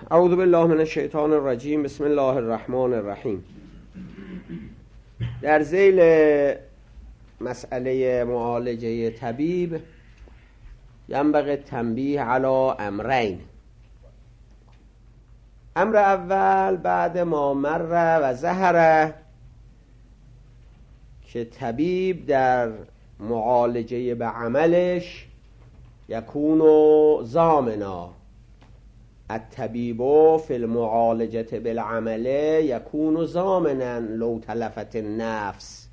اعوذ بالله من الشیطان الرجیم. بسم الله الرحمن الرحیم. در ذیل مسئله معالجه طبیب ینبغی التنبیه علی امرین. امر اول بعد ما مر و ظهر که طبیب در معالجه به عملش یکون ضامنا. الطبیب فی المعالجه بالعمل یکون ضامنا لو تلفت النفس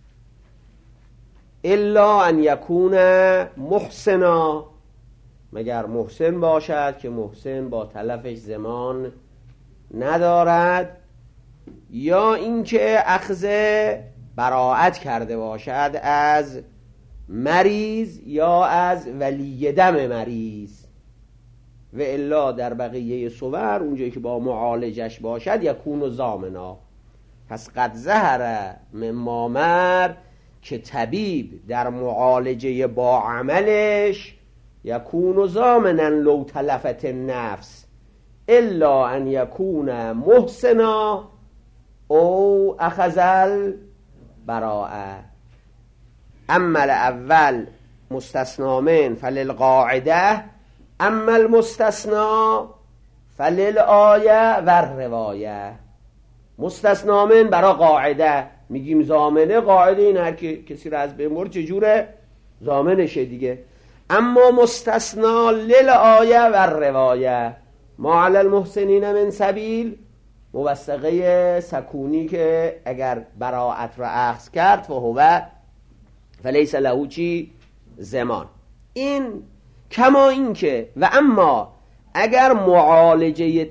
الا ان یکون محسنا، مگر محسن باشد که محسن با تلفش ضمان ندارد، یا اینکه اخذ براءت کرده باشد از مریض یا از ولی دم مریض. و الا در بقیه صور اونجایی که با معالجش باشد یکون ضامنا. پس قد ظهر مما مر که طبیب در معالجه با عملش یکون ضامنا لو تلفت النفس الا ان یکون محسنا او اخذ البراءه. اما الاول مستثنا من فللقاعده اما المستثنا فللآیه و الروایه. مستثنا من برای قاعده میگیم ضامنه، قاعده این هر که کسی را از بین برد چجوره ضامنشه دیگه. اما مستثنا للآیه و الروایه ما علی المحسنین من سبیل، موثقه سکونی که اگر براءت را اخذ کرد فهو فلیس له چی ضمان. این کما این که و اما اگر معالجه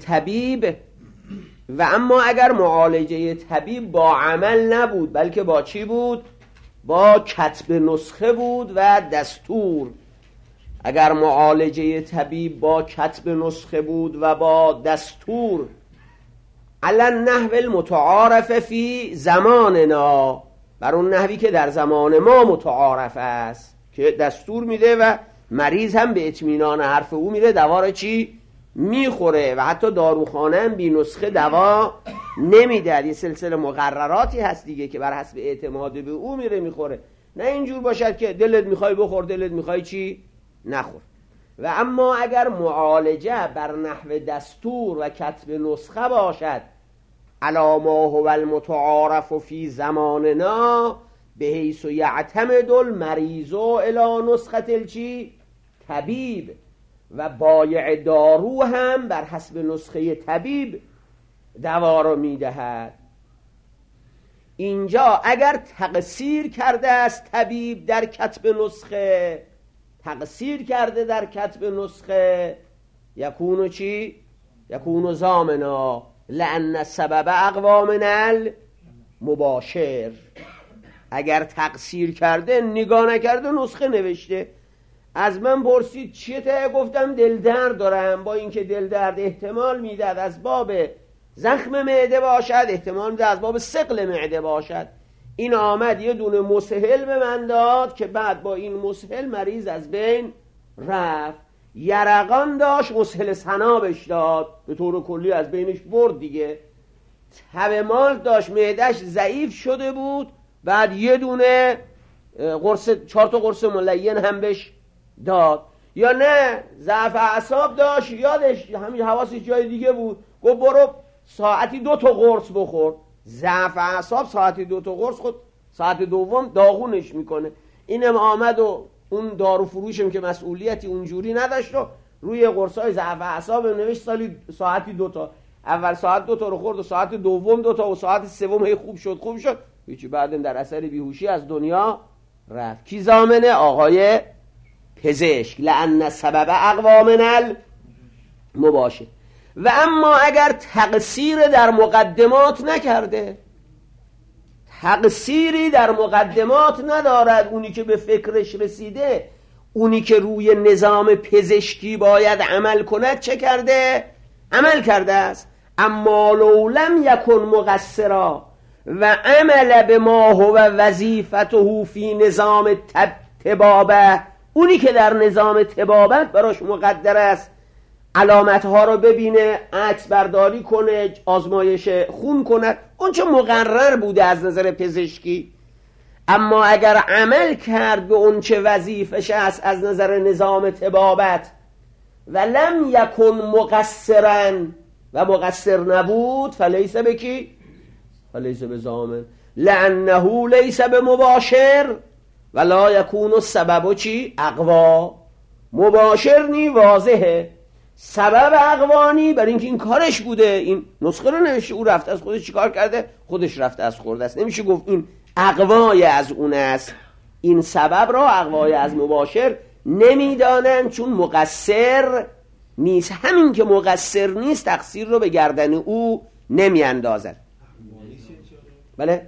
طبیب با عمل نبود بلکه با چی بود؟ با کتب نسخه بود و دستور. اگر معالجه طبیب با کتب نسخه بود و با دستور علی النحو المتعارف فی زماننا، بر اون نحوی که در زمان ما متعارف است، که دستور میده و مریض هم به اطمینان حرف او میره دوا رو چی میخوره، و حتی داروخانه هم بی نسخه دوا نمیده. یه سلسله مقرراتی هست دیگه که بر حسب اعتماد به او میره میخوره. نه اینجور باشد که دلت میخوای بخور دلت میخوای چی نخور. و اما اگر معالجه بر نحو دستور و کتب نسخه باشد علی ما هو المتعارف فی زماننا بحیث یعتمد المریض الی نسخه الچی طبیب، و بایع دارو هم بر حسب نسخه طبیب دوا را میدهد. اینجا اگر تقصیر کرده است طبیب در کتب نسخه، یکونو چی؟ یکونو ضامنا لأن السبب اقوی من المباشر. اگر تقصیر کرده نگاه نکرده نسخه نوشته، از من پرسید چیه ته؟ گفتم دل درد دارم، با اینکه دل درد احتمال میداد از باب زخم معده باشد، احتمال میداد از باب ثقل معده باشد. این آمد یه دونه مسهل به من داد که بعد با این مسهل مریض از بین رفت. یرقان داشت مسهل سنابش داد، به طور کلی از بینش برد دیگه. تب مال داشت معدهش ضعیف شده بود، بعد یه دونه قرص 4 تا قرص ملین هم بهش داد. یا نه ضعف اعصاب داشت، یادش همین حواسش جای دیگه بود، گفت برو ساعتی 2 تا قرص بخور. ضعف اعصاب ساعتی 2 تا قرص خود ساعت دوم داغونش میکنه. اینم آمد و اون دارو فروشم که مسئولیتی اونجوری نداشت و روی قرصای ضعف اعصاب نوشت ساعتی 2 تا. اول ساعت 2 تا رو خورد و ساعت دوم 2 تا و ساعت سوم هی خوب شد. هیچی، بعدم در اثر بیهوشی از دنیا رفت. کی ضامنه؟ آقای پزشک. لأن سبب اقوی من المباشر. و اما اگر تقصیر در مقدمات نکرده، تقصیری در مقدمات ندارد، اونی که به فکرش رسیده، اونی که روی نظام پزشکی باید عمل کند چه کرده؟ عمل کرده است. اما لو لم یکن مقصرا و عمل به ما هو وظیفته فی نظام طبابه، اونی که در نظام طبابت براش مقدر است علامت ها رو ببینه، عکس برداری کنه، آزمایش خون کنه، اون چه مقرر بوده از نظر پزشکی. اما اگر عمل کرد به اون چه وظیفش است از نظر نظام طبابت و لم یکن مقصرا و مقصر نبود، فلیس بکی فلیس بضامن لانه لیس بمباشر ولا یکون السبب چی اقوا. مباشر نی واضحه، سبب اقوانی برای اینکه این کارش بوده، این نسخه رو نوشته، او رفته از خودش چیکار کرده، خودش رفته از خورده است. نمیشه گفت این اقوای از اون است. این سبب را اقوای از مباشر نمیدانن چون مقصر نیست. همین که مقصر نیست تقصیر رو به گردن او نمیاندازد. بله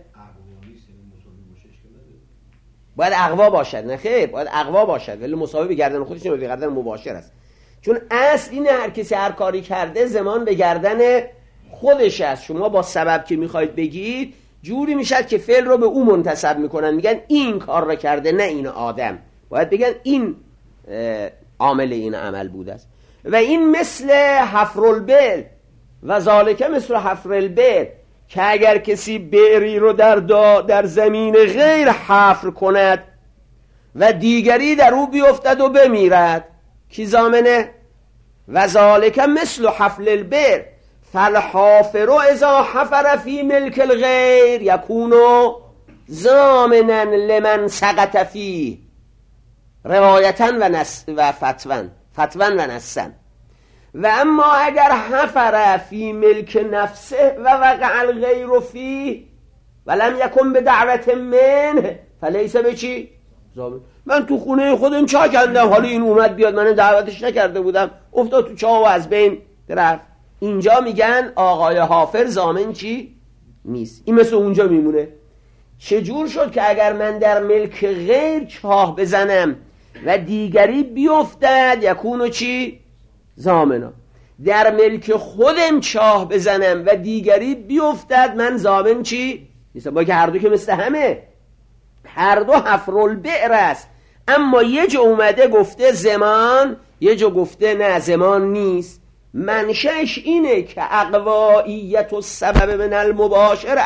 باید اقوا باشد، نه خیر، باید اقوا باشد، ولی مساوی به گردن خودش نمیشه، به گردن مباشر است. چون اصل اینه هر کسی هر کاری کرده زمان به گردن خودش است. شما با سبب که میخواید بگید جوری میشد که فعل رو به او منتسب میکنن، میگن این کار را کرده نه این آدم، باید بگن این عامل این عمل بوده است. و این مثل حفر البئر و ذالک مثل حفر البئر، که اگر کسی بئری رو در زمین غیر حفر کند و دیگری در او بیفتد و بمیرد، کی ضامنه؟ و ذالک مثل حفر البئر فالحافر اذا حفر فی ملک الغیر یکون ضامنا لمن سقط فیه روایتا و فتوا و نصا. و اما اگر حفر فی ملک نفسه و وقع الغیر فیه ولم یکن بدعوت منه فلیس بچی؟ من تو خونه خودم چا کندم، حالا این اومد بیاد، من دعوتش نکرده بودم، افتاد تو چاه و از بین رفت. اینجا میگن آقای حافر ضامن چی؟ نیست. این مثل اونجا میمونه. چجور شد که اگر من در ملک غیر چاه بزنم و دیگری بیفتد یکونو چی؟ ضامنا. در ملک خودم چاه بزنم و دیگری بیفتد من ضامن چی؟ نیستم. با که هر دو که مثل همه، هر دو حفر البئر است. اما یه جا اومده گفته زمان، یه جا گفته نه زمان نیست. منشأش اینه که اقوائیت و سبب من المباشر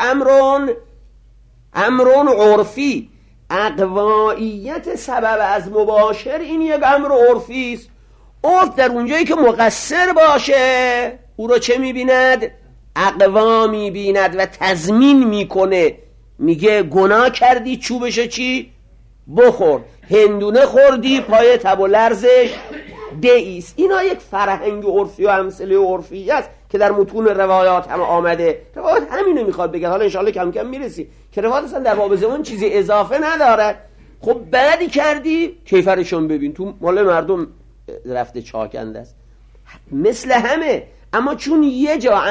امرون عرفی. اقوائیت سبب از مباشر این یک امر عرفی است. عرف در اونجایی که مقصر باشه او رو چه میبیند؟ اقوا میبیند و تضمین میکنه، میگه گناه کردی چوبشو چی؟ بخور، هندونه خوردی پای تب و لرزش بایست. اینا یک فرهنگ عرفی و امثله عرفی است که در متون روایات هم آمده. روایات همینو میخواد بگه. حالا انشاءالله کم کم میرسی که روایات اصلا در باب زمان چیزی اضافه نداره. خب بعدی کردی کیفرشون ببین، تو مال مردم رفته چاکنده است مثل همه. اما چون یه جا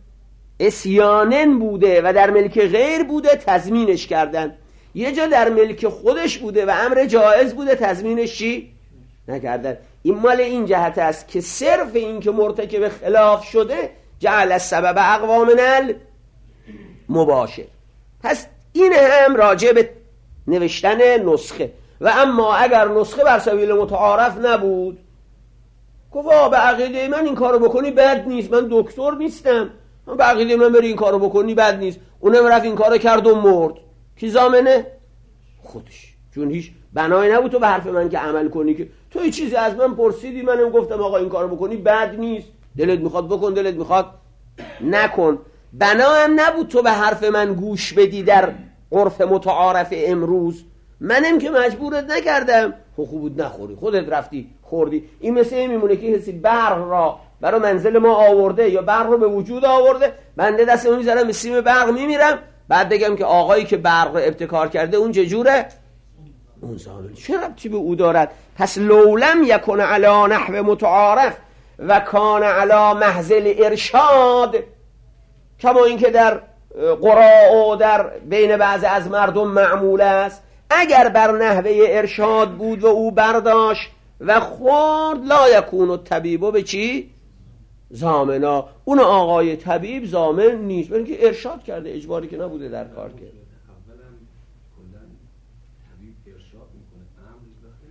اسیانن بوده و در ملک غیر بوده تضمینش کردن، یه جا در ملک خودش بوده و امر جایز بوده تضمینش چی؟ نکردن. این مال این جهت است که صرف این که مرتکب خلاف شده جعل السبب اقوا من المباشر. پس این هم راجع به نوشتن نسخه. و اما اگر نسخه بر سبیل متعارف نبود، گفت به عقیده من این کارو بکنی بد نیست، من دکتر نیستم، من به عقیده من بری این کارو بکنی بد نیست، اونم رفت این کارو کرد و مرد، کی ضامنه؟ خودش. چون هیچ بنایی نبود تو به حرف من که عمل کنی، که تو هیچ چیزی از من پرسیدی منم گفتم آقا این کارو بکنی بد نیست، دلت میخواد بکن دلت میخواد نکن. بنا هم نبود تو به حرف من گوش بدی در عرف متعارف امروز، منم که مجبورت نکردم، خوب بود نخوری، خودت رفتی خوردی. این مثل این میمونه که کسی برق را برای منزل ما آورده یا برق رو به وجود آورده، بنده دست اون میذارم به سیم برق میمیرم، بعد بگم که آقایی که برق رو ابتکار کرده اون چجوره؟ اون ضامن. چه ربطی به او دارد؟ پس لولم یکن علی نحو متعارف و کان علی محض ارشاد، کما اینکه در قراء و در بین بعضی از مردم معمول است، اگر بر نحوه ارشاد بود و او برداشت و خورد لا یکون الطبیب به چی؟ ضامنا. اون آقای طبیب ضامن نیست، برای اینکه ارشاد کرده، اجباری که نبوده در کار کرده.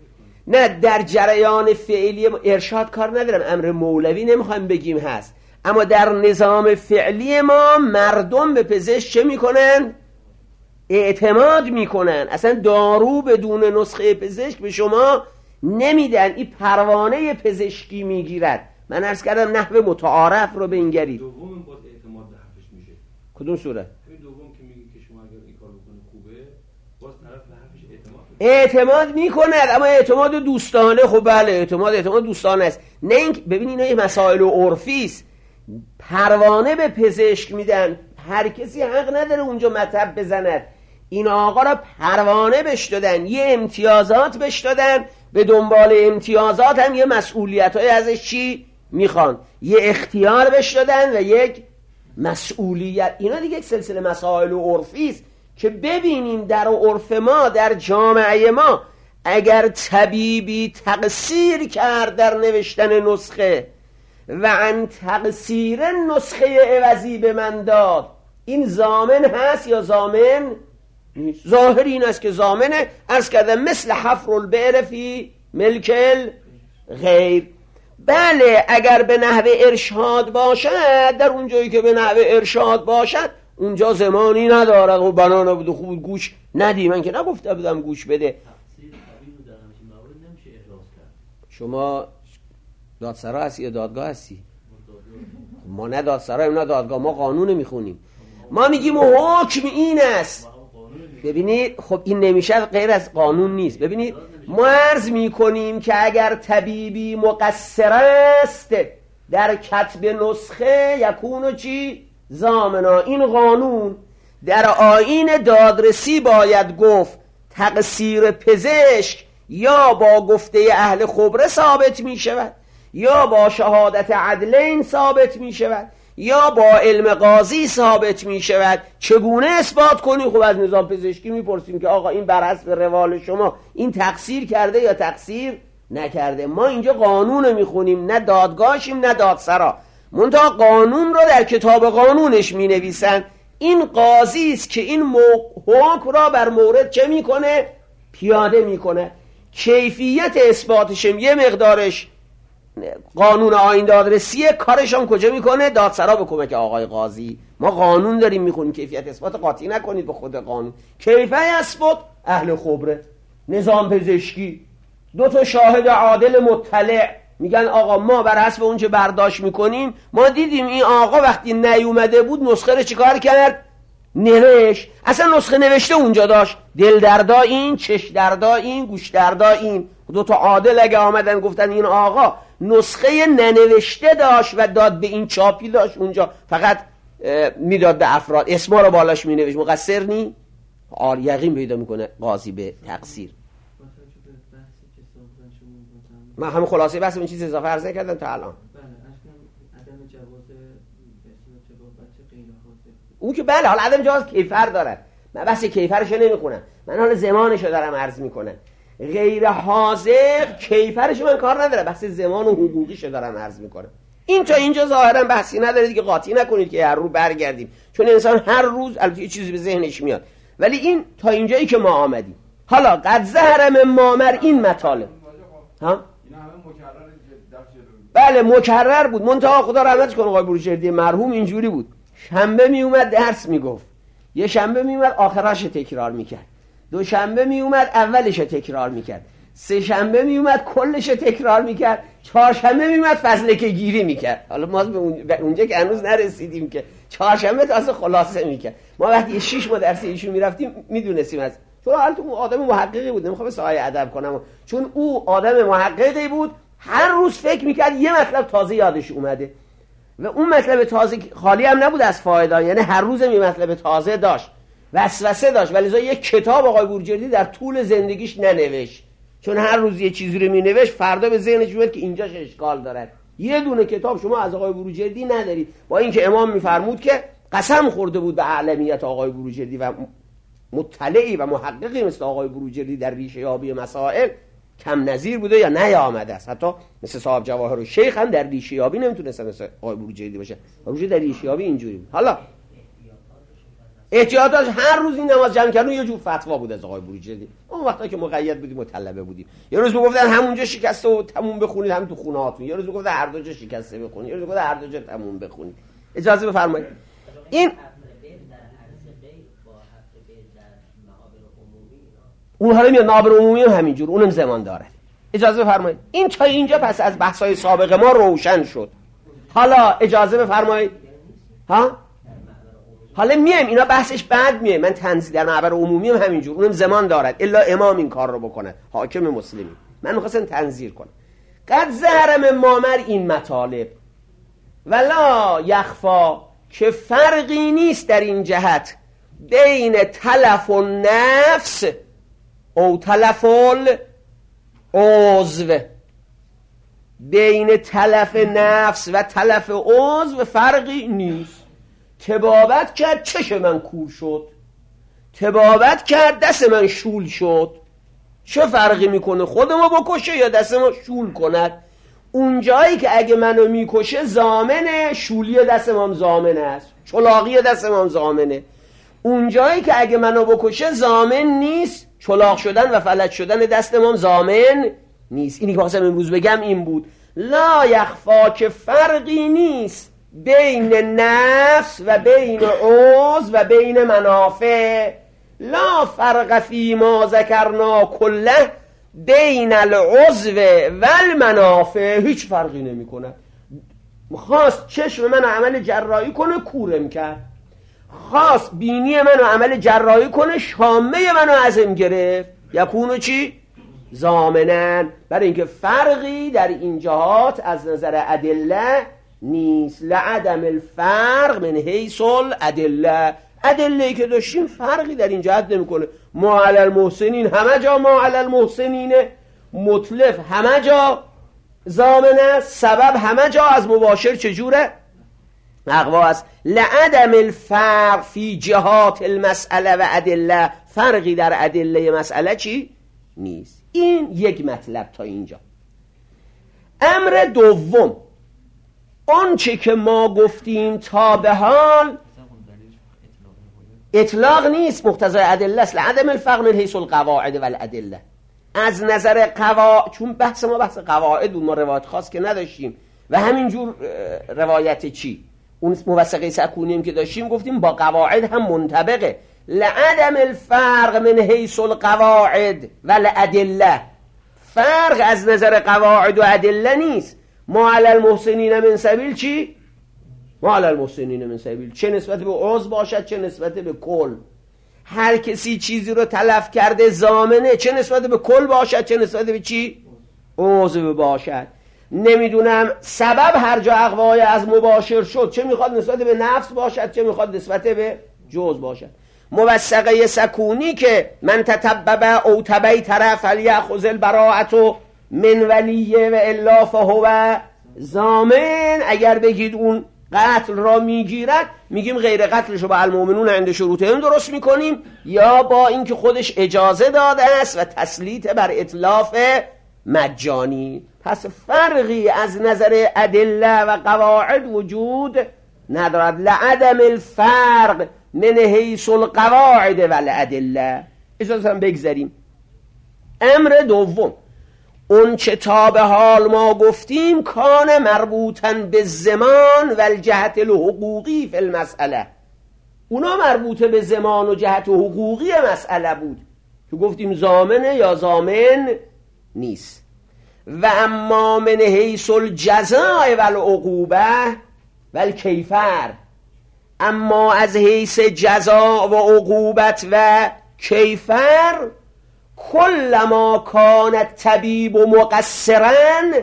نه در جریان فعلی ارشاد کار ندارم، امر مولوی نمیخوایم بگیم هست، اما در نظام فعلی ما مردم به پزشک چه میکنن؟ اعتماد میکنن. اصلا دارو بدون نسخه پزشک به شما نمیدن، این پروانه پزشکی میگیرد. من عرض کردم نحو متعارف رو بنگرید. دوم باز اعتماد به حرفش میشه. کدوم صورت؟ این دوم که میگی که شما اگر این کار بکنه خوبه، باز طرف به حرفش اعتماد میکند، اما اعتماد دوستانه. خب بله، اعتماد دوستانه است. نه اینکه ببینید اینا یه مسائل عرفی است. پروانه به پزشک میدن، هر کسی حق نداره اونجا مطب بزند. این آقا را پروانه بهش دادن، یه امتیازات بهش دادن، به دنبال امتیازات هم یه مسئولیت‌های ازش چی میخوان، یه اختیار بهش دادن و یک مسئولیت. اینا دیگه یک سلسله مسائل عرفی است که ببینیم در عرف ما، در جامعه ما، اگر طبیبی تقصیر کرد در نوشتن نسخه و عن تقصیر نسخه عوضی به من داد، این ضامن هست یا ضامن نیست؟ ظاهر این است که ضامنه. عرض کردم مثل حفر البئر فی ملک غیر. بله اگر به نحو ارشاد باشد، در اونجایی که به نحو ارشاد باشد اونجا زمانی ندارد و بنانا بود خوب گوش ندی. من که نگفته بودم گوش بده. شما دادسرا هستی یا دادگاه هستی؟ ما نه دادسراییم نه دادگاه، ما قانون میخونیم. ما میگیم حکم این است. ببینید خب این نمیشه غیر از قانون نیست. ببینید ما عرض میکنیم که اگر طبیبی مقصر است در کتب نسخه یکونو چی؟ ضامنا. این قانون در آیین دادرسی باید گفت تقصیر پزشک یا با گفته اهل خبره ثابت می شود، یا با شهادت عدلین ثابت می شود، یا با علم قاضی ثابت می شود. چگونه اثبات کنیم؟ خب از نظام پزشکی میپرسیم که آقا این بر حسب روال شما این تقصیر کرده یا تقصیر نکرده. ما اینجا قانون میخونیم، نه دادگاهشیم نه دادسرا. منتها قانون رو در کتاب قانونش می نویسن. این قاضی است که این حکم را بر مورد چه میکنه؟ پیاده میکنه. کیفیت اثباتش یه مقدارش قانون آیین دادرسیه، کارش هم کجا میکنه؟ دادسرا به کمک آقای قاضی. ما قانون داریم میخونیم، کیفیت اثبات قاطی نکنید به خود قانون. کیفیت اثبات اهل خبره، نظام پزشکی، دو تا شاهد عادل مطلع میگن آقا ما بر حسب اون چه برداشت میکنیم، ما دیدیم این آقا وقتی نیومده بود نسخه رو چیکار کرد؟ نوشت. اصلا نسخه نوشته اونجا داشت، دل دردا این، چش دردا این، گوش دردا این. دو تا عادل اگه آمدن گفتن این آقا نسخه ننوشته داشت و داد به این چاپی داشت اونجا، فقط میداد به افراد، اسما رو بالاش مینوشت، مقصر نی؟ یقین پیدا میکنه قاضی به تقصیر. من همه خلاصه بحث این چیز اضافه عرض کردم تا الان. اون که بله، حالا عدم جواز کیفر داره، من بحث کیفرشو نمیکنم، من حالا زمانشو دارم عرض میکنم. غیر حاضر کیفرشو من کار ندارم، بحث زمان و حقوقیشو دارم عرض میکنم. این تا اینجا ظاهرا بحثی نداره دیگه، قاطی نکنید که هر رو برگردیم، چون انسان هر روز البته یه چیزی به ذهنش میاد، ولی این تا اینجایی که ما آمدیم. حالا قد ظهر من مامر این مطالب ها؟ بله مکرر بود. منتها خدا رحمتش کنه آقای بروجردی مرحوم اینجوری بود، شنبه می اومد درس میگفت، یه شنبه می اومد آخرش تکرار میکرد، دو شنبه می اومد اولش تکرار میکرد، سه شنبه می اومد کلش تکرار میکرد، چهارشنبه می اومد فضلکه گیری میکرد. حالا ما به اونجا که هنوز نرسیدیم که چهارشنبه تازه خلاصه میکرد. ما وقتی 6 ماه درس ایشون میرفتیم میدونستیم از، چون حالت اون آدم محققی بود، نمیخوام سایه ادب کنم، چون او آدم محققی بود، هر روز فکر میکرد یه مطلب تازه یادش اومده و اون مطلب تازه خالی هم نبود از فایده، یعنی هر روز یه مطلب تازه داشت، وسوسه داشت، ولی یک کتاب آقای بروجردی در طول زندگیش ننوشت، چون هر روز یه چیزی رو مینوشت فردا به ذهنش میاد که اینجاش اشکال داره. یه دونه کتاب شما از آقای بروجردی ندارید، با اینکه امام میفرمود که قسم خورده بود به اعلمیت آقای بروجردی و مطلعی و محققی مثل آقای بروجردی در ریشه یابی مسائل کم نظیر بوده یا نیامده است. حتی مثل صاحب جواهر و شیخ هم در ریشه یابی نمیتونست مثل آقای بروجردی باشه، بروجردی در ریشه یابی اینجوری بود. حالا احتیاطاش هر روز این نماز جمع کردن یه جور فتوا بود از آقای بروجردی. اون وقتا که مقید بودیم و طلبه بودیم، یه روز میگفتن همونجا شکسته و تموم بخونید همین تو خونه هاتون، یه روز میگفتن هر دو جا شکسته بخونید، یه روز میگفتن هر دو جا تموم بخونید. اجازه بفرمایید. این اون حالا میاد نابر عمومی هم همینجور، اونم زمان داره. اجازه بفرمایید. این تا اینجا پس از بحث‌های سابق ما روشن شد. حالا اجازه بفرمایید. ها؟ حالا میایم اینا بحثش بعد میایم. من تنزیل در معبر عمومی هم همینجور، اونم زمان دارد الا امام این کار رو بکنه، حاکم مسلمی. من می‌خواستم تنزیر کنم. قد ظهر من مامر این مطالب ولا یخفا که فرقی نیست در این جهت بین تلف النفس او تلف العضو، بین تلف نفس و تلف عضو فرقی نیست. تبابت کرد چش من کور شد، تبابت کرد دست من شول شد، چه فرقی میکنه خودمو بکشه یا دست ما شول کند؟ اون جایی که اگه منو میکشه زامنه، شولی دست ما زامن است، چلاقی دست ما زامنه. اون جایی که اگه منو بکشه زامن نیست، چلاق شدن و فلج شدن دست ما زامن نیست. اینی که خواستم امروز بگم این بود. لا یخفا که فرقی نیست بین نفس و بین عضو و بین منافع. لا فرق فی ما ذکرنا کله بین العضو و المنافع. هیچ فرقی نمی کنه. خواست چشم منو عمل جراحی کنه کورم کرد، خواست بینی منو عمل جراحی کنه شامه منو ازم گرفت، یکونو چی؟ ضامنن. برای اینکه فرقی در این جهات از نظر ادله نیست. لعدم الفرق من حیث الادله. ادله‌ای که داشتیم فرقی در این جهت نمیکنه. ما علی المحسنین همه جا ما علی المحسنین، مطلف همه جا ضامن است، سبب همه جا از مباشر چجوره؟ اقوا است. لعدم الفرق فی جهات المسئله و ادله، فرقی در ادله مسئله چی؟ نیست. این یک مطلب تا اینجا. امر دوم، اون چه که ما گفتیم تا به حال اطلاق نیست، مقتضای ادله است. لعدم الفرق من حیث القواعد و الادله. از نظر چون بحث ما بحث قواعد بود، ما روایت خاص که نداشتیم و همینجور روایت چی؟ اون موثقه سکونیم که داشتیم گفتیم با قواعد هم منطبقه. لعدم الفرق من حیث القواعد و الادله. فرق از نظر قواعد و ادله نیست. ما علی المحسنین من سبیل چی؟ ما علی المحسنین من سبیل، چه نسبت به عضو باشد چه نسبت به کل. هر کسی چیزی رو تلف کرده ضامنه، چه نسبت به کل باشد چه نسبت به چی؟ عضو باشد. نمیدونم سبب هر جا اقوای از مباشر شد، چه میخواد نسبت به نفس باشد چه میخواد نسبت به جزء باشد. موثقه سکونی که من تتبع او تبی طرف فلیأخذ البراءة من ولیه و الا فهو ضامن. اگر بگید اون قتل را میگیرد، میگیم غیر قتلشو با المؤمنون عند شروطهم درست میکنیم، یا با اینکه خودش اجازه داده است و تسلیط بر اتلاف مجانی. پس فرقی از نظر ادله و قواعد وجود ندارد. لعدم الفرق من حیث القواعد و الادله. اجازه هم بگذاریم. امر دوم، اون چه تا به حال ما گفتیم کان مربوطاً به زمان و الجهت الحقوقی فی المسئله. اونا مربوطه به زمان و جهت حقوقی مسئله بود که گفتیم ضامنه یا ضامن نیست. و اما من حیث الجزاء و العقوبه و الکیفر، اما از حیث جزا و عقوبت و کیفر، کلما کان الطبیب مقصرا،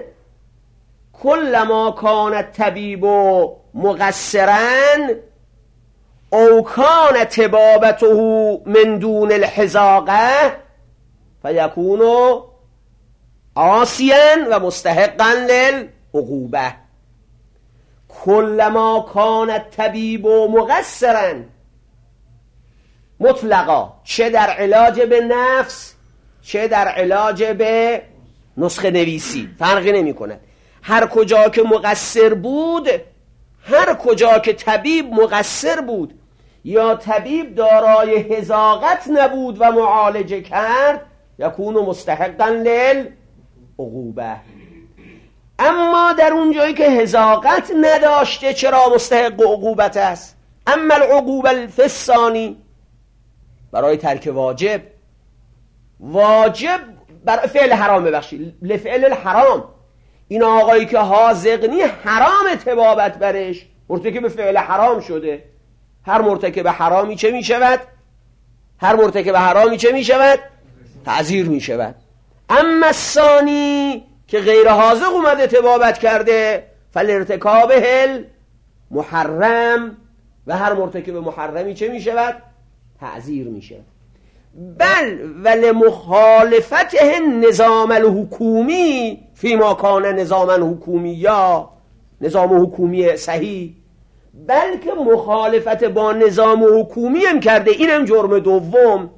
کلما کان الطبیب مقصرا او کان طبابته من دون الحذاقه فیکون عاصیا و مستحقا للعقوبه. کلما کان الطبیب مقصرا مطلقا، چه در علاج به نفس چه در علاج به نسخه نویسی فرقی نمی کند. هر کجا که مقصر بود، هر کجا که طبیب مقصر بود، یا طبیب دارای حذاقت نبود و معالجه کرد یکون مستحقا للعقوبه. اما در اون جایی که حذاقت نداشته چرا مستحق عقوبت است؟ اما العقوبه الثانی، برای ترک واجب، واجب برای فعل حرام، ببخشید لفعل الحرام، این آقایی که حاذقنی حرام طبابت برش، مرتکب فعل حرام شده. هر مرتکب حرامی چه می شود؟ هر مرتکب حرامی چه می شود؟ تعزیر می شود. اما الثانی که غیر حاذق اومده طبابت کرده، فالارتکابه محرم، و هر مرتکب محرمی چه می شود؟ تعزیر می شود. بل ولمخالفته نظام الحکومی فیما کان نظاما حکومیا، نظام حکومی صحیح، بلکه مخالفت با نظام حکومی هم کرده، اینم جرم دوم.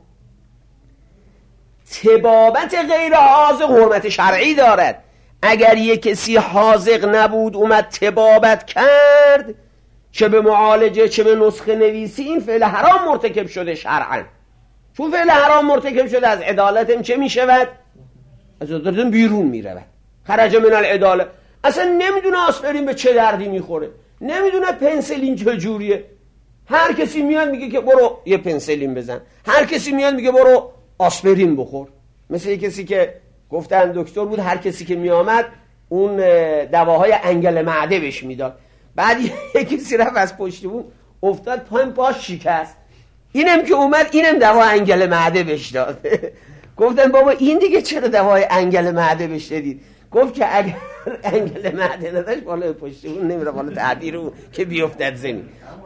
طبابت غیر حاذق حرمت شرعی دارد. اگر یک کسی حاذق نبود اومد طبابت کرد، چه به معالجه چه به نسخه نویسی، این فعل حرام مرتکب شده شرعا. چون فعل حرام مرتکب شده از عدالت هم چه می شود؟ از عدالت هم بیرون می رود. خرج من العدالت. اصلا نمیدونه آسپرین به چه دردی میخوره، نمیدونه پنسلین چه جوریه. هر کسی میاد میگه که برو یه پنسلین بزن، هر کسی میاد میگه برو آسپرین بخور. مثل کسی که گفتن دکتر بود، هر کسی که میامد اون دواهای انگل معده بهش میداد. بعد یه کسی رفت از پشت اون افتاد، پاش شکست. اینم که اومد اینم دوا انگل معده بهش داد. گفتن بابا این دیگه چرا دوای انگل معده بهش دادید؟ گفت که اگر انگل معده نداشت بالا پشت اون نمیره بالا تعبیر اون که بیفتد زمین.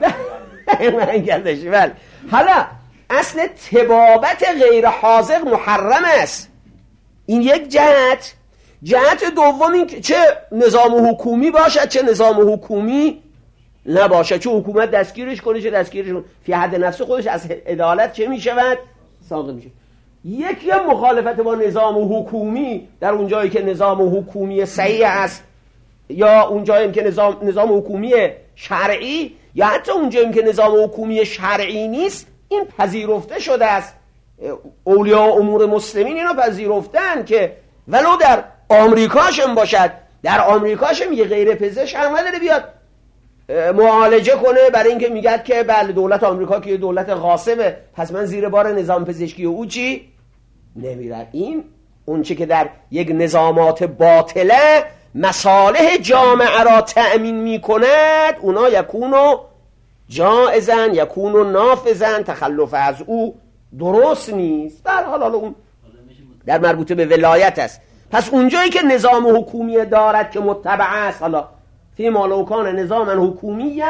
انگل داشت. ولی حالا اصل طبابت غیر حاذق محرم است. این یک جهت. جهت دوم این که چه نظام حکومی باشد چه نظام حکومی نباشد، چه حکومت دستگیرش کنه چه دستگیرش کنه، فی حد نفس خودش از عدالت چه می شود؟ ساقط می شود. یکی هم مخالفت با نظام حکومی در اون جایی که نظام حکومی صحیح است، یا اون جایی که نظام حکومی شرعی، یا حتی اون جایی که نظام حکومی شرعی نیست، این پذیرفته شده است. اولیاء امور مسلمین اینو پذیرفتن که ولو در آمریکاش هم باشد، در آمریکاش هم یه غیر پزشک هم نداره بیاد معالجه کنه، برای اینکه میگد که بله دولت آمریکا که یه دولت غاصبه، پس من زیر بار نظام پزشکی او چی نمیرم. این اون چه که در یک نظامات باطله مصالح جامعه را تأمین میکند، اونا یکونو جائزن یکونو نافذن، تخلف از او درست نیست. در حال اون در مربوطه به ولایت است. پس اونجایی که نظام حکومی دارد که متبع است، حالا فی مالوکان نظاما حکومیا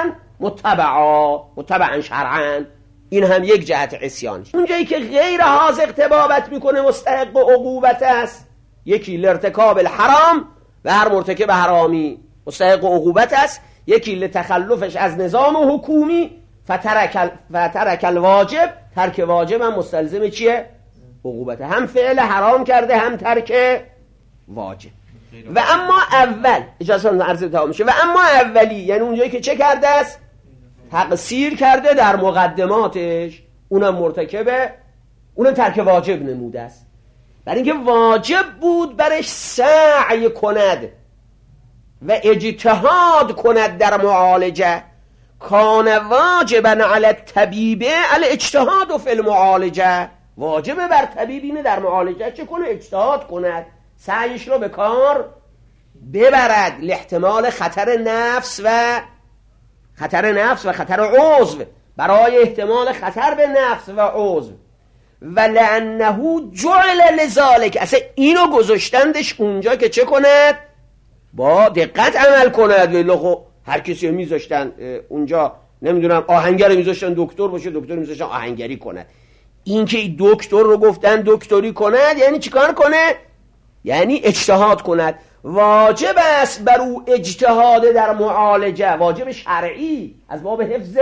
متبعا شرعا، این هم یک جهت عصیانش. اونجایی که غیر حاذق طبابت میکنه مستحق عقوبت است، یکی لارتکاب الحرام و هر مرتکب حرامی مستحق عقوبت است، یکی لتخلفش از نظام حکومی فترک الواجب، ترک واجب هم مستلزم چیه؟ عقوبته. هم فعل حرام کرده هم ترک واجب. و اما اول اجازه کنید عرض تمام شه. و اما اولی یعنی اونجایی که چه کرده است؟ تقصیر کرده در مقدماتش، اونم مرتکبه، اونم ترک واجب نموده است. برای اینکه واجب بود برش سعی کند و اجتهاد کند در معالجه. کان واجبا علی الطبیب الاجتهاد فی المعالجه، واجبه بر طبیب اینه در معالجه چه کنه؟ اجتهاد کند، سعیش رو به کار ببرد لاحتمال خطر نفس و خطر عضو، برای احتمال خطر به نفس و عضو. و لانه جعل لذالک، اصلا اینو گذاشتندش اونجا که چه کند؟ با دقت عمل کند. ولی خب هر کسی رو میذاشتن اونجا، نمیدونم آهنگر رو میذاشتن دکتر باشه، دکتر میذاشتن آهنگری کند. این که دکتر رو گفتن دکتری کند یعنی چیکار کنه؟ یعنی اجتهاد کند. واجب است بر او اجتهاد در معالجه، واجب شرعی از باب حفظ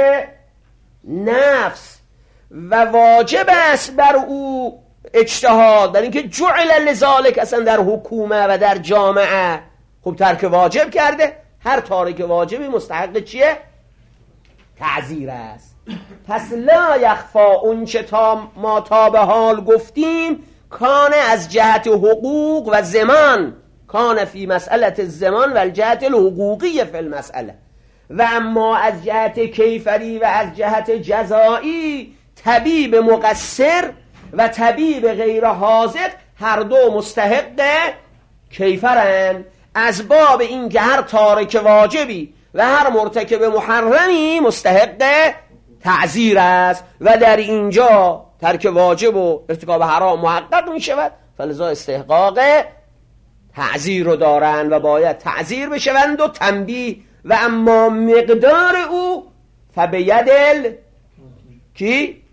نفس، و واجب است بر او اجتهاد در اینکه جعل لذالک، اصلا در حکومه و در جامعه خب ترک واجب کرده. هر تارک واجبی مستحق چیه؟ تعزیر است. پس لا یخفا اون چه ما تا به حال گفتیم کان از جهت حقوق و زمان، کان فی مسئله الزمان و الجهت الحقوقی فی المسئله، و اما از جهت کیفری و از جهت جزایی طبیب مقصر و طبیب غیر حاذق هر دو مستحق کیفرن، از باب این که هر تارک واجبی و هر مرتکب محرمی مستحق تعزیر است و در اینجا ترک واجب و ارتکاب حرام محقق می شود، فلذا استحقاق تعزیر رو دارن و باید تعزیر بشوند و تنبیه. و اما مقدار او فبید کی؟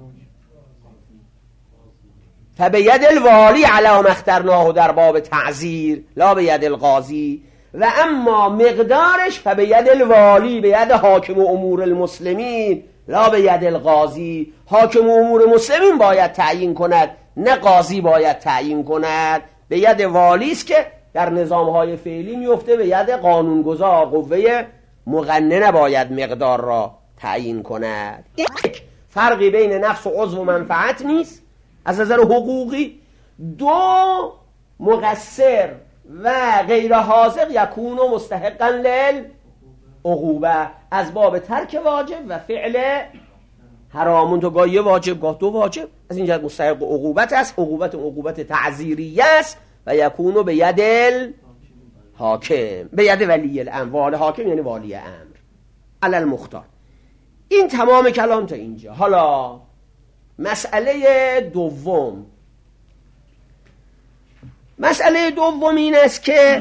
فبید الوالی علی ما اخترناه در باب تعزیر لا بید القاضی، و اما مقدارش فبید الوالی به ید حاکم امور المسلمین لا بید القاضی، حاکم امور مسلمین باید تعیین کند نه قاضی باید تعیین کند، به ید والی است که در نظام‌های فعلی میفته، به ید قانونگذار قوه مقننه باید مقدار را تعیین کند. یک فرقی بین نفس و عضو و منفعت نیست از نظر حقوقی. دو مقصر و غیر حاذق یکون مستحقا للعقوبه از باب ترک واجب و فعل حرامون، تو گاه یه واجب گاه دو واجب، از این جهت مستحق عقوبت است. عقوبت تعزیریه است و یکونو به ید حاکم، به ید ولی الامر. والی حاکم یعنی والی امر علی المختار. این تمام کلام تا اینجا. حالا مسئله دوم، مسئله دوم این است که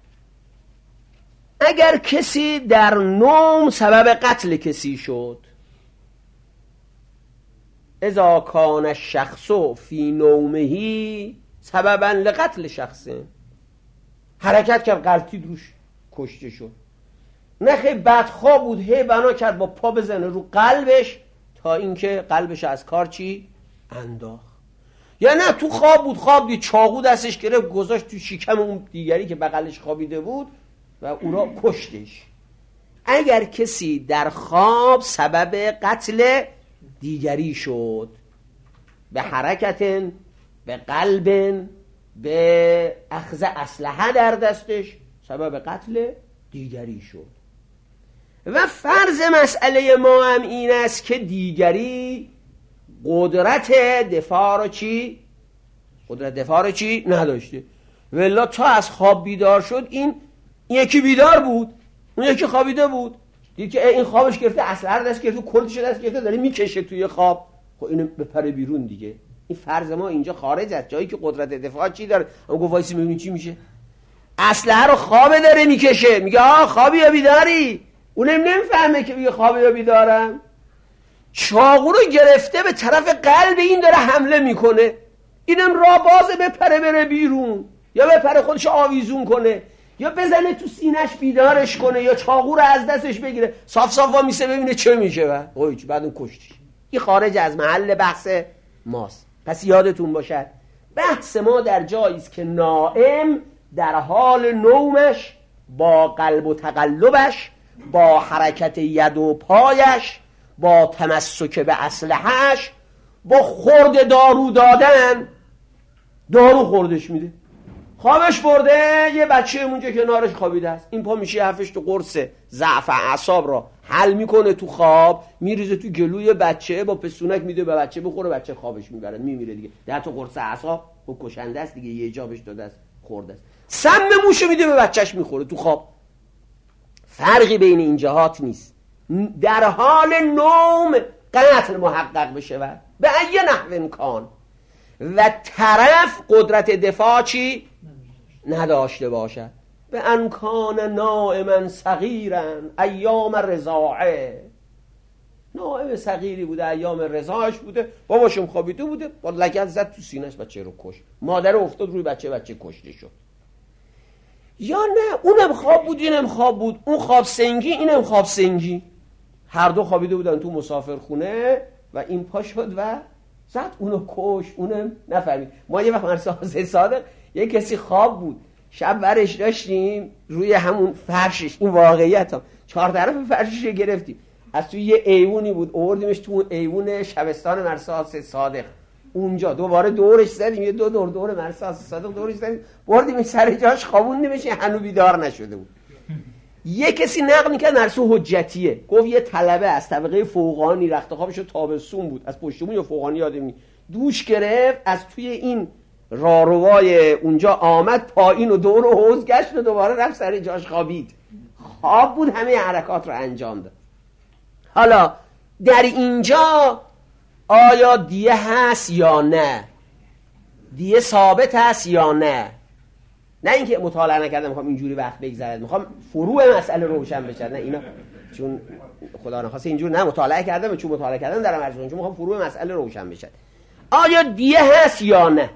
اگر کسی در نوم سبب قتل کسی شد، اذا کان الشخص فی نومه سببا لقتل شخصه، حرکت کرد غلطی روش کشته شد، نخی بدخواه بود هی بنا کرد با پا بزنه رو قلبش تا اینکه قلبش از کار چی انداخت، یا نه تو خواب بود، خواب دید چاقو دستش گرفت گذاشت تو شکم اون دیگری که بغلش خوابیده بود و او را کشتش. اگر کسی در خواب سبب قتل دیگری شد به حرکت، به قلب، به اخذ اسلحه در دستش، سبب قتل دیگری شد. و فرض مسئله ما هم این است که دیگری قدرت دفاع رو چی؟ قدرت دفاع رو چی؟ نداشته. ولی تا از خواب بیدار شد، این یکی بیدار بود، اون یکی خوابیده بود، دید که این خوابش گرفته، اسلحه دست گرفته، کلتش دست گرفته، داره میکشه توی خواب، خب اینو بپره بیرون دیگه. این فرض ما اینجا خارج از جایی که قدرت دفاع چی داره. اما گفت وایسی ببینیم چی میشه. اسلحه رو خوابه داره میکشه، میگه آه خوابی یا بیداری؟ اونم نمیفهمه که میگه خوابی یا بیدارم. چاقو رو گرفته به طرف قلب این داره حمله میکنه، اینم راه بازه بپره بره بیرون، یا بپره خودش آویزون کنه، یا بزنه تو سینش بیدارش کنه، یا چاقو رو از دستش بگیره صاف صاف وامیسه ببینه چه میشه و بعد اون کشتش. این خارج از محل بحث ماست. پس یادتون باشد بحث ما در جایی است که نائم در حال نومش با قلب و تقلبش، با حرکت ید و پایش، با تمسک به اسلحه‌اش، با خورد دارو دادن، دارو خوردش میده، خوابش برده، یه بچه اونجا کنارش خوابیده است، این پا میشه حرفش تو قرص ضعف اعصاب را حل میکنه تو خواب، میریزه تو گلوی بچه، با پستونک میده به بچه بخوره، بچه خوابش میبره میمیره دیگه. در تو قرص اعصاب و کشنده است دیگه، یه جا بهش داده است خورده است. سم موشو میده به بچهش میخوره تو خواب. فرقی بین این جهات نیست. در حال نوم قتل محقق بشه و به ای نحو امکان و طرف قدرت دفاع چی نداشته باشد. به انکان نائما صغیرا ایام رضاعه، نائم صغیری بوده، ایام رضاعش بوده، باباشم خوابیده بوده، با لگد زد تو سینه‌اش بچه رو کشت، مادر افتاد روی بچه کشته شد. یا نه اونم خواب بود اینم خواب بود، اون خواب سنگی اینم خواب سنگی، هر دو خوابیده بودن تو مسافرخونه و این پا شد و زد اونو کش، اونم نفهمید. ما یه وقت مرسازه صادق یه کسی خواب بود، شب برش داشتیم روی همون فرشش، این واقعیت هم 4 طرف فرشش رو گرفتیم، از توی یه ایوونی بود آوردیمش تو اون ایوون شبستان مرسا حسین صادق، اونجا دوباره دورش زدیم، یه دور مرسا حسین صادق دورش زدیم، بردیمش سر جاش خوابوندیمش، هنوز بیدار نشده بود. یه کسی نقل میکرد مرسو حجتیه، گفت یه طلبه از طبقه فوقانی رخت خوابش تابستون بود، از پشتمون یا فوقانی یادم دوش گرفت، از توی این راروای اونجا آمد پایین و دور و حوض گشت و دوباره رفت سر جاش خوابید. خواب بود، همه حرکات رو انجام داد. حالا در اینجا آیا دیه هست یا نه؟ دیه ثابت هست یا نه؟ نه اینکه مطالعه نکردم میخوام اینجوری وقت بگذرد، میخوام فروع مسئله روشن بشه. نه اینا چون خدا نخواسته اینجور نه مطالعه کردم، چون مطالعه کردم دارم عرض میکنم، چون میخوام فروع مسئله روشن بشه. آیا دیه هست یا نه؟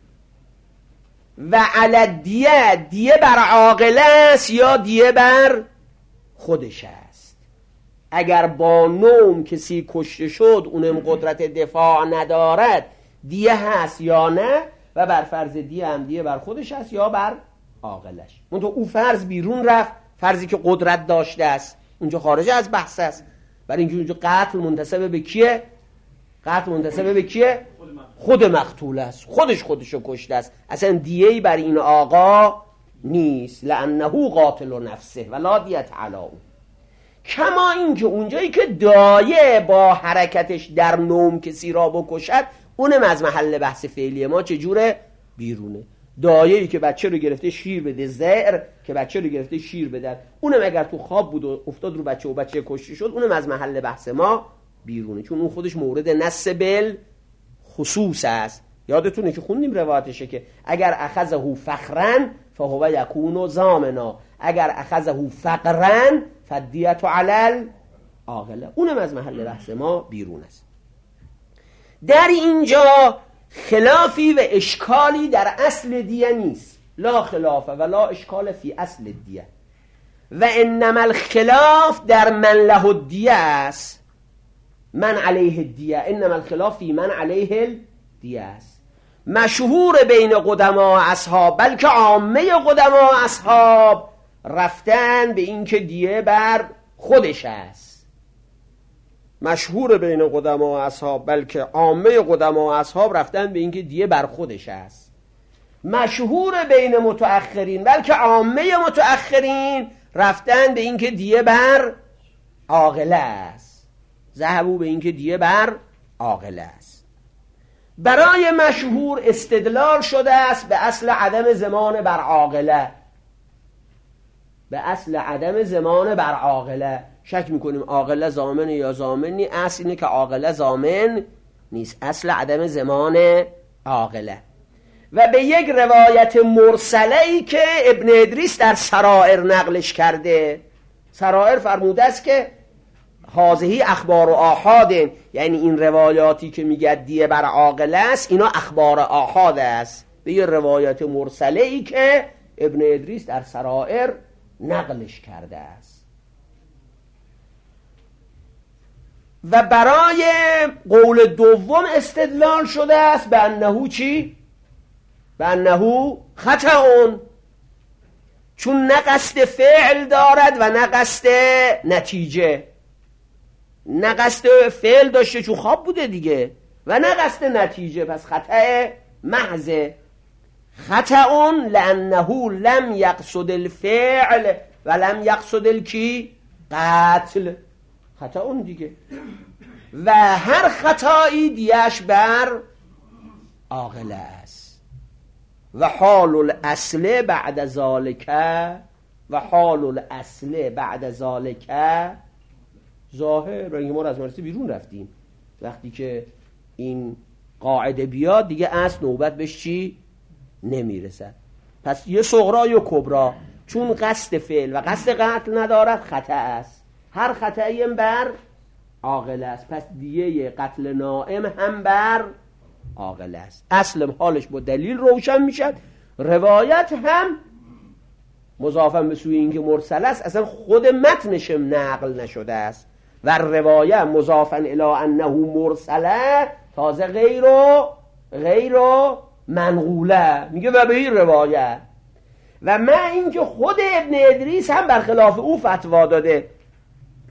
و علی دیه بر عاقله است یا دیه بر خودش است؟ اگر با نوم کسی کشته شد اونم قدرت دفاع ندارد، دیه هست یا نه؟ و بر فرض دیه هم دیه بر خودش است یا بر عاقلش. منتها او فرض بیرون رفت، فرضی که قدرت داشته است اونجا خارج از بحث است. برای اینکه اونجا قتل منتسب به کیه؟ قتل منتسب به کیه؟ خود مقتول است، خودشو کشته است، اصلا دیه‌ای بر این آقا نیست. لانه قاتل نفسه ولا دیت علی او. کما اینکه اونجایی که دایه با حرکتش در نوم کسی را بکشد، اونم از محل بحث فعلی ما چجوره؟ بیرونه. دایه‌ای که بچه رو گرفته شیر بده، زهر که بچه رو گرفته شیر بده، اونم اگر تو خواب بود و افتاد رو بچه و بچه کشته شد، اونم از محل بحث ما بیرونه، چون اون خودش مورد نص بل خصوص است. یادتونه که خوندیم روایتشه که اگر اخذه فخرا فهو یکون ضامنا، اگر اخذه فقرا فدیت علی العاقله، اونم از محل بحث ما بیرون است. در اینجا خلافی و اشکالی در اصل دیه نیست، لا خلاف ولا اشکال فی اصل دیه، و انما الخلاف در من له الدیه است، من علیه الدیه، انما الخلاف فی من علیه الدیه است. مشهور بین قدما اصحاب، بلکه عامه قدما اصحاب رفتن به این که دیه بر خودش است. مشهور بین قدما اصحاب، بلکه عامه قدما اصحاب رفتن به این که دیه بر خودش است. مشهور بین متأخرین، بلکه عامه متأخرین رفتن به این که دیه بر عاقله است. ذهبوا به این که دیه بر عاقله است. برای مشهور استدلال شده است به اصل عدم زمان بر عاقله، به اصل عدم زمان بر عاقله. شک میکنیم عاقله ضامن یا ضامن نی، اصل اینه که عاقله ضامن نیست، اصل عدم زمان عاقله. و به یک روایت مرسله‌ای که ابن ادریس در سرائر نقلش کرده، سرائر فرموده است که هذه اخبار و آحاد، یعنی این روایاتی که میگه دیه بر عاقله است اینا اخبار آحاد است، به یک روایت مرسله‌ای که ابن ادریس در سرائر نقلش کرده است. و برای قول دوم استدلال شده است به انه چی؟ به انه خطأ، چون نه قصد فعل دارد و نه قصد نتیجه. نه قصد فعل داشته چون خواب بوده دیگه، و نه قصد نتیجه، پس خطأ محضه. خطأ لانه لم یقصد الفعل و لم یقصد الکی قتل. خطأ دیگه، و هر خطایی دیش بر عاقله است. و حال الاصل بعد ذالک، و حال الاصل بعد ذالک ظاهر. برای ما از مرسی بیرون رفتیم، وقتی که این قاعده بیاد دیگه اصل نوبت بهش چی نمیرسد. پس یه صغرا یا کبرا، چون قصد فعل و قصد قتل ندارد خطأ است. هر خطایی هم بر عاقله است، پس دیه قتل نائم هم بر عاقله است. اصل حالش با دلیل روشن میشد. روایت هم مضافا به سوی این که مرسل است، اصلا خود متنش نقل نشده است، و روایه مضافا الی انه مرسله تازه غیر منقوله میگه و به این روایه. و من اینکه خود ابن ادریس هم برخلاف او فتوا داده،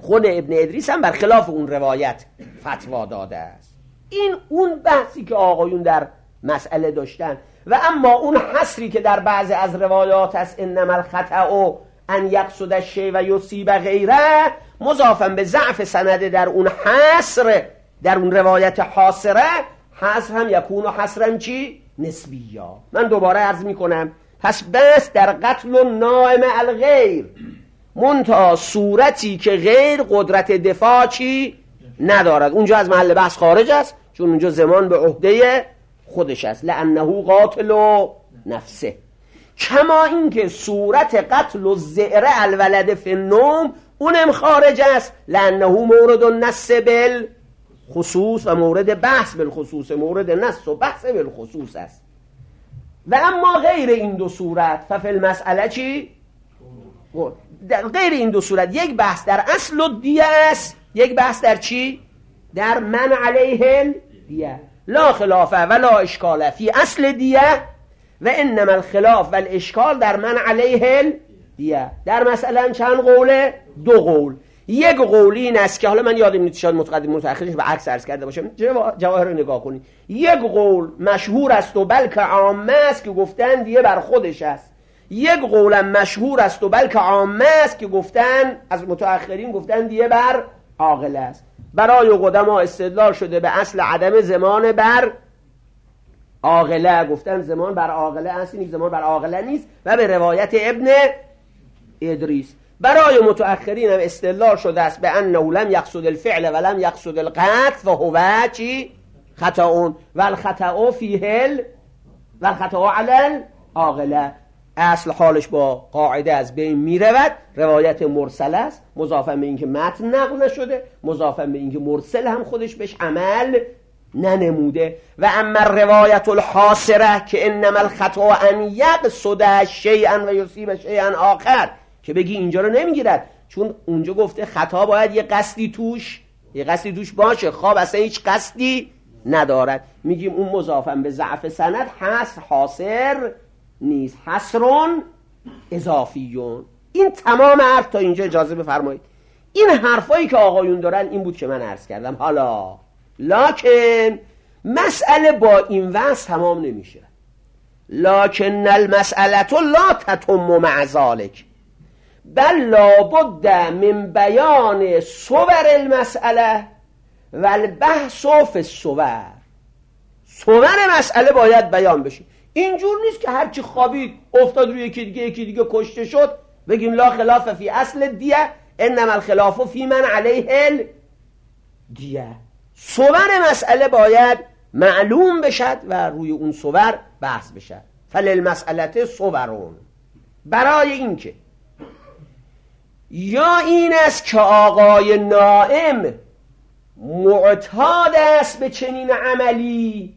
خود ابن ادریس هم بر خلاف اون روایت فتوا داده است. این اون بحثی که آقایون در مسئله داشتن. و اما اون حصری که در بعضی از روایات است انما الخطأ ان یقصد الشیء و یصیب غیره، مضافا به ضعف سند در اون حصر، در اون روایت حاصره، حصر هم یکون حصرا چی؟ نسبیا. من دوباره عرض میکنم پس بس در قتل النائم الغیر، منتها صورتی که غیر قدرت دفاع چی ندارد، اونجا از محل بحث خارج است، چون اونجا زمان به عهده خودش است. لانه قاتل نفسه. کما اینکه صورت قتل الزئر الولد فی النوم اونم خارج است، لانه مورد النص بالخصوص و مورد بحث بالخصوص، مورد نص و بحث بالخصوص است. و اما غیر این دو صورت ففی المسئله چی؟ غیر این دو صورت یک بحث در اصل الدیه است، یک بحث در چی؟ در من علیه الدیه. لا خلاف ولا اشکال فی اصل دیه و انما الخلاف و الاشکال در من علیه الدیه. در مثلا چند قوله؟ دو قول. یک قول این است که حالا من یادم نیست شاید متقدم متأخرش به عکس عرض کرده باشم، جواهر رو نگاه کنید. یک قول مشهور است و بلکه عامه است که گفتن دیه بر خودش است. یک قولم مشهور است و بلکه عامه است که گفتن از متأخرین گفتن دیه بر عاقله است. برای قدما استدلال شده به اصل عدم زمان بر عاقله، گفتن زمان بر عاقله است، این زمان بر عاقله نیست، و به روایت ابن ادریس. برای متأخرین هم استدلال شده است به انه لم یقصد الفعل و لم یقصد القتل و هو چی؟ خطأ و الخطأ فیه و الخطأ علی العاقله. اصل حالش با قاعده از بین می رود. روایت مرسل است، مضافا به اینکه متن نقل نشده، مضافا به اینکه مرسل هم خودش بهش عمل ننموده. و اما روایت الحاصره که انما الخطأ ان یقصد شیئا و یصیب شیئا آخر، که بگی اینجا رو نمیگیرد، چون اونجا گفته خطا باید یه قصدی توش باشه، خواب اصلا هیچ قصدی ندارد. میگیم اون مضافا به ضعف سند حصر حاصر نیست، حصرون اضافیون. این تمام حرف تا اینجا اجازه بفرمایید. این حرفایی که آقایون دارن این بود که من عرض کردم. حالا لکن مسئله با این وضع تمام نمیشه. لکن المسئله لا تتم مع ذلك بل لابد من بیان صور المسئله و البحث فی الصور. صور مسئله باید بیان بشه. اینجور نیست که هرچی خوابید افتاد روی یکی دیگه کشته شد بگیم لا خلاف فی اصل دیه انما الخلاف فی من علیه الدیه. صور مسئله باید معلوم بشد و روی اون صور بحث بشد. فللمسئله صورون. برای اینکه یا این است که آقای نائم معتاد است به چنین عملی،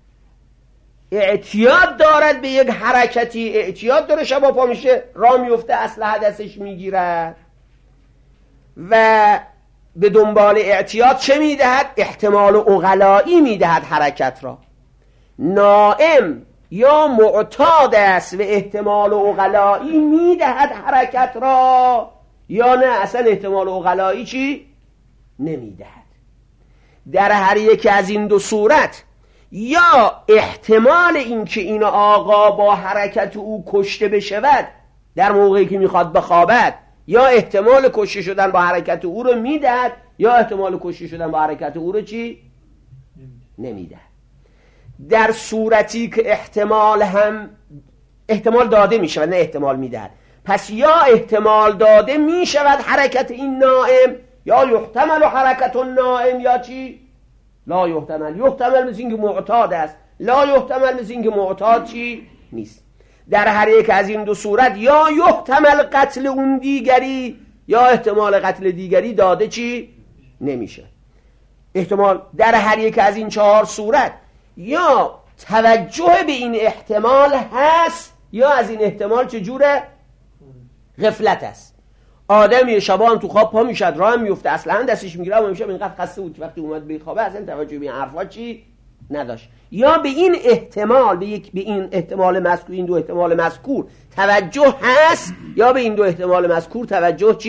اعتیاد دارد به یک حرکتی، اعتیاد داره شبا پا میشه راه میفته اسلحه دستش میگیرد و به دنبال اعتیاد چه میدهد؟ احتمال عقلایی میدهد حرکت را. نائم یا معتاد است و احتمال عقلایی میدهد حرکت را، یا نه اصلا احتمال عقلایی چی؟ نمیدهد. در هر یک از این دو صورت یا احتمال اینکه این آقا با حرکت او کشته بشود در موقعی که میخواد بخوابد، یا احتمال کشته شدن با حرکت او رو میدهد، یا احتمال کشته شدن با حرکت او رو چی؟ نمیدهد. در صورتی که احتمال داده میشود نه احتمال میدهد، پس یا احتمال داده میشود حرکت این نائم، یا یحتمل حرکت النائم، یا چی؟ لا یحتمل. یحتمل مثل اینکه معتاد است، لا یحتمل مثل اینکه معتاد چی؟ نیست. در هر یک از این دو صورت یا یحتمل قتل اون دیگری یا احتمال قتل دیگری داده چی؟ نمیشه. احتمال در هر یک از این چهار صورت یا توجه به این احتمال هست یا از این احتمال چجوره؟ غفلت است. آدمی شبان تو خواب پا میشد راه میفته اصلا دستش میگیره و میشه اینقدر خسته بود که وقتی اومد به خوابه اصلا توجه به این حرفا چی نداشت. یا به این احتمال به این احتمال مذکور، این دو احتمال مذکور توجه هست، یا به این دو احتمال مذکور توجه چی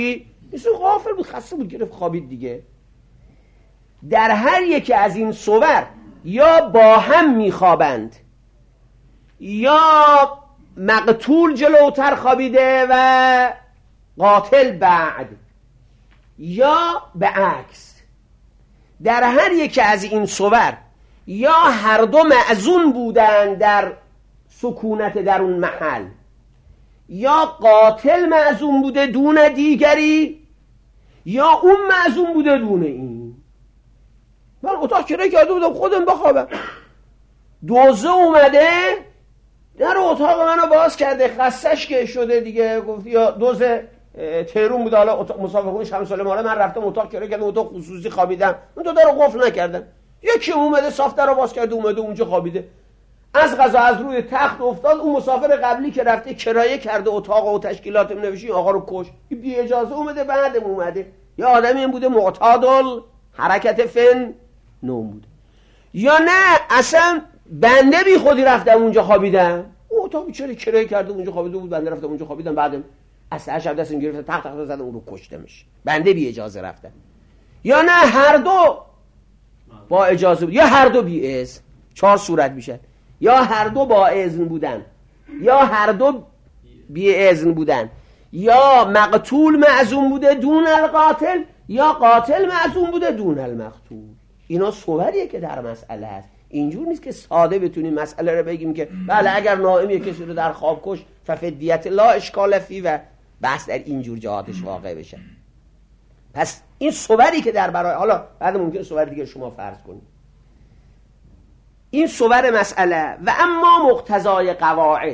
این غافل بود، خسته بود، گرفت خوابید دیگه. در هر یکی از این صور یا با هم میخوابند یا مقتول جلوتر خوابیده و قاتل بعد، یا به عکس. در هر یکی از این صور یا هر دو معزون بودند در سکونت در اون محل، یا قاتل معزون بوده دون دیگری، یا اون معزون بوده دون این. من اتاق کرایه کرده بودم خودم بخوابم، دوزه اومده در اتاق منو باز کرده، خستش که شده دیگه، گفت یا دوزه تهرون بود، حالا مسافرخونه شمس العلماء، من رفتم اتاق کرایه کردم، اتاق خصوصی خوابیدم، من تو درو قفل نکردم، یکی اومده صاف درو باز کرده اومده اونجا خوابیده. از قضا از روی تخت افتاد، اون مسافر قبلی که رفته کرایه کرده اتاق و تشکیلات نوشی آقا رو کش، بی اجازه اومده بعدم اومده. یا آدمی این بوده معتادل حرکت فن نوم بوده، یا نه اصلا بنده بی خودی رفتم اونجا خوابیدم، اون اتاق چرا کرایه کرده اونجا خوابیده بود، بنده رفتم اونجا خوابیدم، بعدم اصلا شب دستم گرفته تخت زدن اون رو کشتمش، بنده بی اجازه رفتم. یا نه هر دو با اجازه بود، یا هر دو بی اذن. 4 صورت میشه، یا هر دو با اذن بودن، یا هر دو بی اذن بودن، یا مقتول معزوم بوده دون القاتل، یا قاتل معزوم بوده دون المقتول. اینا صوریه که در مسئله هست. اینجور نیست که ساده بتونیم مسئله رو بگیم که بله اگر نائم کسی رو در خواب کش ففدیت لا اشکال فی و بحث در اینجور جهاتش واقع بشه. پس این صوری که در برای، حالا بعد ممکنه صور دیگه شما فرض کنید، این صور مسئله. و اما مقتضای قواعد،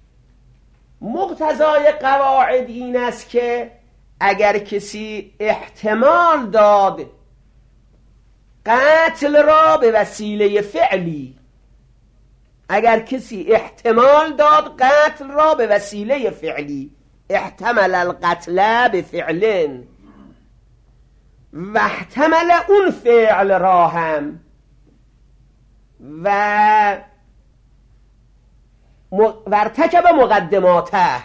مقتضای قواعد این است که اگر کسی احتمال داد قتل را به وسیله فعلی، اگر کسی احتمال داد قتل را به وسیله فعلی، احتمل القتل به فعل و احتمل اون فعل را هم، و ارتکب مقدماته،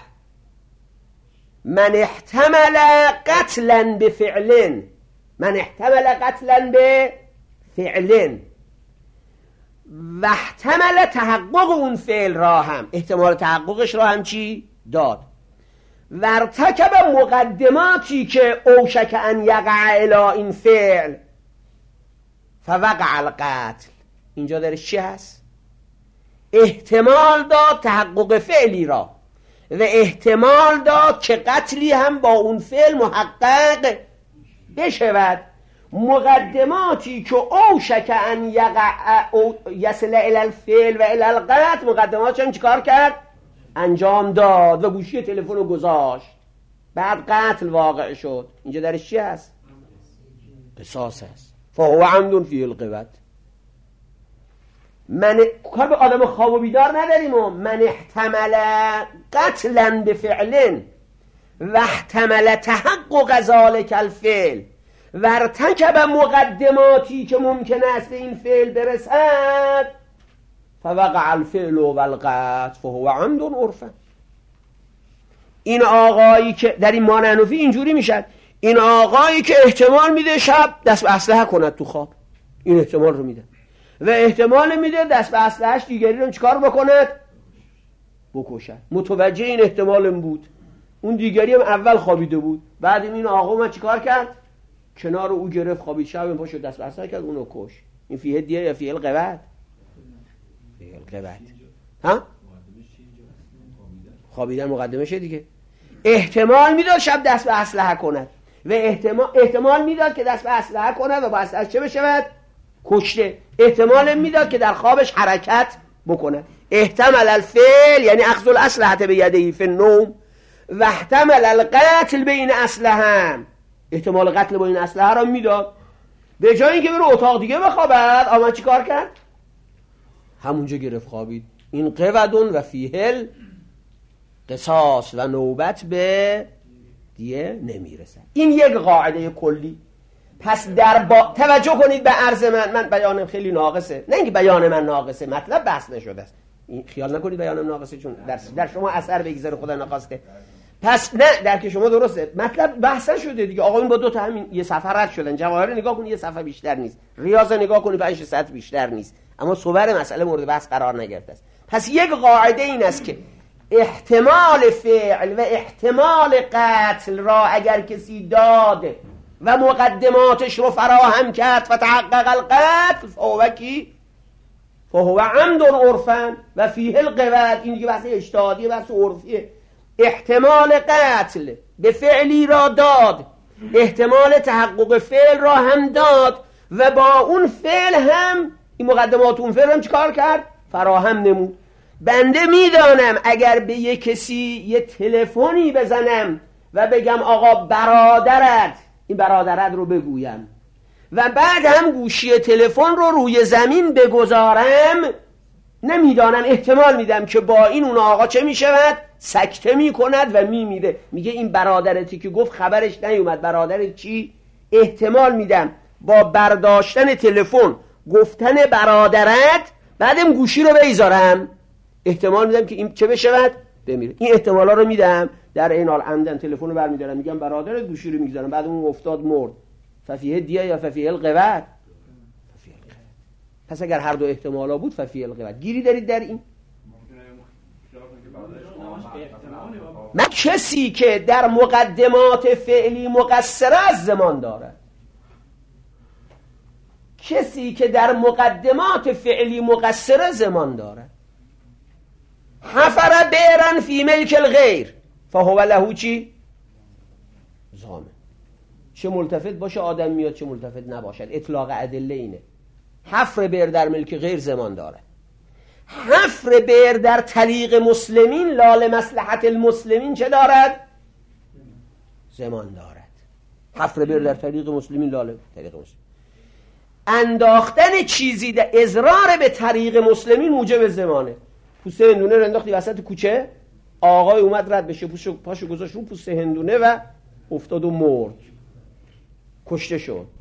من احتمل قتلا به فعل، من احتمل قتلا به فعل و احتمل تحقق اون فعل را هم، احتمال تحققش را هم چی داد، و ارتکب مقدماتی که اوشک ان یقع الی این فعل فوقع القتل. اینجا درش چی هست؟ احتمال داد تحقق فعلی را و احتمال داد که قتلی هم با اون فعل محقق بشود. مقدماتی که اوشک ان یقع یصل الی الفعل و الی القتل، مقدماتش هم چیکار کرد؟ انجام داد و گوشی تلفن رو گذاشت، بعد قتل واقع شد. اینجا درش چی هست؟ قصاص هست. فهو عمد فی القوت. من کار به آدم خواب و بیدار نداریم. و من احتمل قتلا بفعل و احتمل تحقق ذلک الفعل و ارتکب مقدماتی که ممکن است به این فعل برسد فوقع الفعل و القتل فهو عمد عرفا. این آقایی که در این مانعنفی اینجوری میشد، این آقایی که احتمال میده شب دست به اسلحه کند تو خواب، این احتمال رو میده، و احتمال میده دست به اسلحه‌اش دیگری رو چیکار بکند؟ بکشد. متوجه این احتمال بود. اون دیگری هم اول خوابیده بود، بعد این آقا من چیکار کرد؟ کنار او گرفت، خوابید، شب پاشو دست به اسلحه کرد، اونو کش. این فیه دیه یا فیه القوت؟ فیه القوت. ها؟ خوابیدن مقدمشه دیگه. احتمال میداد شب دست به اسلحه کند و احتمال میداد که دست به اسلحه کند و با اسلحه چه بشود؟ کشته. احتمال میداد که در خوابش حرکت بکنه. احتمل الفعل یعنی اخذ الاسلحه بیده فی النوم و احتمل القتل بین اسلحه، احتمال قتل با این اسلحه را میداد. به جای اینکه بره اتاق دیگه بخوابد، آمد چی کار کرد؟ همونجا گرفت خوابید. این قودون و فیهل قصاص و نوبت به دیه نمیرسه. این یک قاعده کلی. پس در توجه کنید به عرض من بیانم خیلی ناقصه، نه اینکه بیان من ناقصه، مطلب بحث نشده است، این خیال نکنید بیانم ناقصه چون در شما اثر بگذاره خدا نخواسته. پس نه درک شما درسته، مطلب بحث شده دیگه. آقا این با دو تا همین یه صفحه رد شدن. جواهر نگاه کنی یه صفحه بیشتر نیست، ریاض نگاه کنی 5 سطر بیشتر نیست، اما صور مسئله مورد بحث قرار نگرفته است. پس یک قاعده این است که احتمال فعل و احتمال قتل را اگر کسی داد و مقدماتش رو فراهم کرد و تحقق القتل فهو عمد عرفا و فیه القود. این دیگه بحث اجتهادی، بحث عرفیه. احتمال قتل به فعلی را داد، احتمال تحقق فعل را هم داد و با اون فعل هم این مقدمات اون فعل هم چیکار کرد؟ فراهم نمود. بنده میدانم اگر به یک کسی یه تلفنی بزنم و بگم آقا برادرت، این برادرت رو بگویم و بعد هم گوشی تلفن رو روی زمین بگذارم، نمیدانم، احتمال میدم که با این اون آقا چه میشود؟ سکته میکند و میمیره. میگه این برادرتی که گفت خبرش نیومد، برادرت چی؟ احتمال میدم با برداشتن تلفن گفتن برادرت بعدم گوشی رو بگذارم، احتمال میدم که این چه بشود؟ بمیره. این احتمالا رو میدم. در این حال عمدن تلفن رو برمیدارم میگم برادرت، گوشی رو میگذارم، بعد اون افتاد مرد، ففیه دیه یا ففیه القود؟ پس اگر هر دو احتمالا بود ففیه القود. گیری دارید در این؟ من کسی که در مقدمات فعلی مقصر از زمان دارد، کسی که در مقدمات فعلی مقصر زمان دارد، حفر بیرن فی ملک الغیر فهو له چی؟ ضامن. چه ملتفت باشه آدم میاد، چه ملتفت نباشد. اطلاق ادله اینه. حفر بیر در ملک غیر زمان دارد. حفر بیر در طریق مسلمین لال مصلحت المسلمین چه دارد؟ زمان دارد. حفر بیر در طریق مسلمین لال طریق مسلمین. انداختن چیزی در اضرار به طریق مسلمین موجب زمانه. پوست هندونه رو انداختی وسط کوچه، آقای اومد رد بشه، پاشو گذاشت رو پوست هندونه و افتاد و مرد، کشته شد.